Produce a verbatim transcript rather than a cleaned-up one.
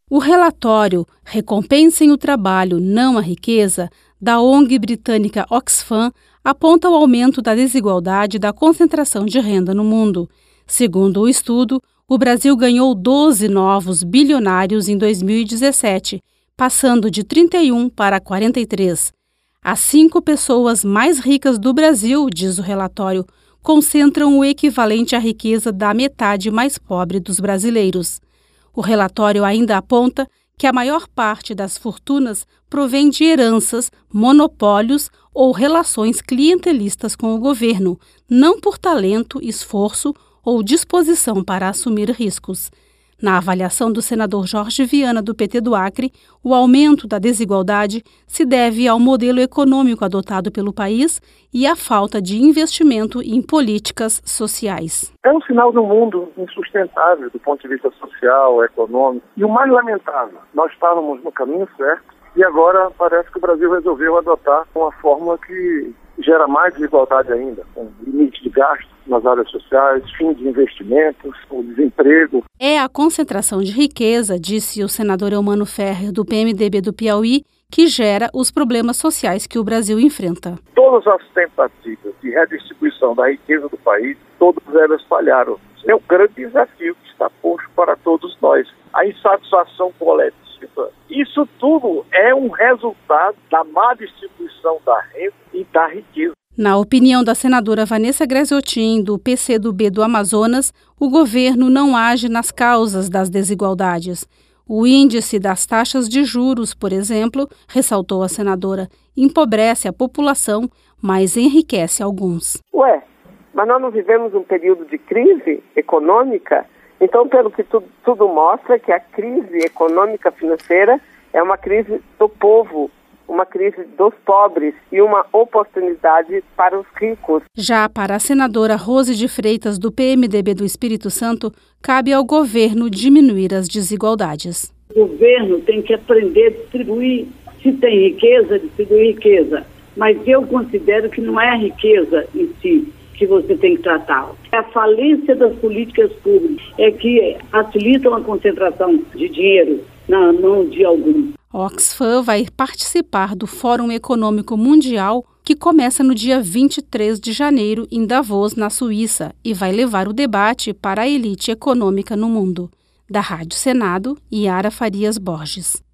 O relatório Recompensem o Trabalho, não a Riqueza, da O N G britânica Oxfam, aponta o aumento da desigualdade e da concentração de renda no mundo. Segundo o estudo, o Brasil ganhou doze novos bilionários em dois mil e dezessete, passando de trinta e um para quarenta e três. As cinco pessoas mais ricas do Brasil, diz o relatório, concentram o equivalente à riqueza da metade mais pobre dos brasileiros. O relatório ainda aponta que a maior parte das fortunas provém de heranças, monopólios ou relações clientelistas com o governo, não por talento, esforço ou disposição para assumir riscos. Na avaliação do senador Jorge Viana, do P T do Acre, o aumento da desigualdade se deve ao modelo econômico adotado pelo país e à falta de investimento em políticas sociais. É um sinal do mundo insustentável do ponto de vista social, econômico. E o mais lamentável, nós estávamos no caminho certo e agora parece que o Brasil resolveu adotar uma fórmula que gera mais desigualdade ainda, com limite de gasto nas áreas sociais, fim de investimentos, o desemprego. É a concentração de riqueza, disse o senador Eumano Ferrer, do P M D B do Piauí, que gera os problemas sociais que o Brasil enfrenta. Todas as tentativas de redistribuição da riqueza do país, todas elas falharam. É um grande desafio que está posto para todos nós. A insatisfação coletiva. Isso tudo é um resultado da má distribuição da renda e da riqueza. Na opinião da senadora Vanessa Graziotin, do P C do B do Amazonas, o governo não age nas causas das desigualdades. O índice das taxas de juros, por exemplo, ressaltou a senadora, empobrece a população, mas enriquece alguns. Ué, mas nós não vivemos um período de crise econômica? Então, pelo que tudo, tudo mostra, que a crise econômica financeira é uma crise do povo, uma crise dos pobres e uma oportunidade para os ricos. Já para a senadora Rose de Freitas, do P M D B do Espírito Santo, cabe ao governo diminuir as desigualdades. O governo tem que aprender a distribuir, se tem riqueza, distribuir riqueza. Mas eu considero que não é a riqueza em si que você tem que tratar. É a falência das políticas públicas é que facilitam a concentração de dinheiro na mão de alguns. Oxfam vai participar do Fórum Econômico Mundial, que começa no dia vinte e três de janeiro em Davos, na Suíça, e vai levar o debate para a elite econômica no mundo. Da Rádio Senado, Yara Farias Borges.